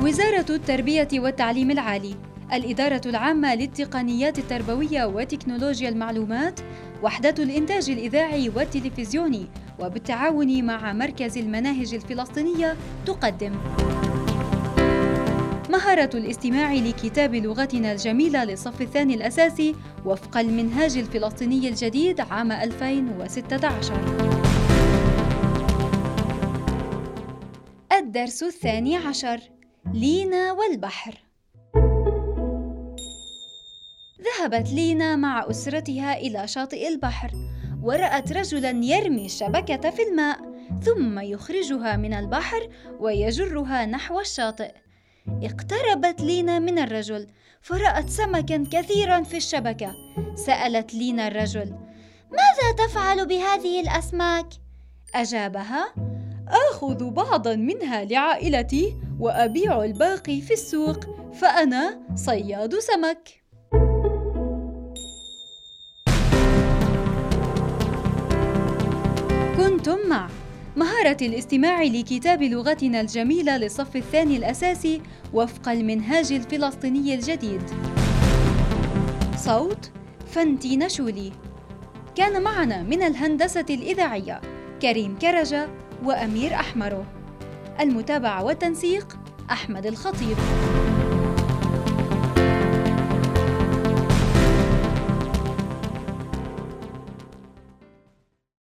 وزارة التربية والتعليم العالي، الإدارة العامة للتقنيات التربوية وتكنولوجيا المعلومات، وحدة الإنتاج الإذاعي والتلفزيوني، وبالتعاون مع مركز المناهج الفلسطينية تقدم مهارة الاستماع لكتاب لغتنا الجميلة للصف الثاني الأساسي وفق المنهاج الفلسطيني الجديد عام 2016. الدرس 12: لينا والبحر. ذهبت لينا مع أسرتها إلى شاطئ البحر، ورأت رجلاً يرمي الشبكة في الماء ثم يخرجها من البحر ويجرها نحو الشاطئ. اقتربت لينا من الرجل فرأت سمكاً كثيراً في الشبكة. سألت لينا الرجل: ماذا تفعل بهذه الأسماك؟ أجابها: آخذ بعضاً منها لعائلتي وأبيع الباقي في السوق، فأنا صياد سمك. كنتم مع مهارة الاستماع لكتاب لغتنا الجميلة للصف الثاني الأساسي وفق المنهاج الفلسطيني الجديد. صوت فنتي نشولي. كان معنا من الهندسة الإذاعية كريم كرجة وأمير أحمرو. المتابعة والتنسيق أحمد الخطيب.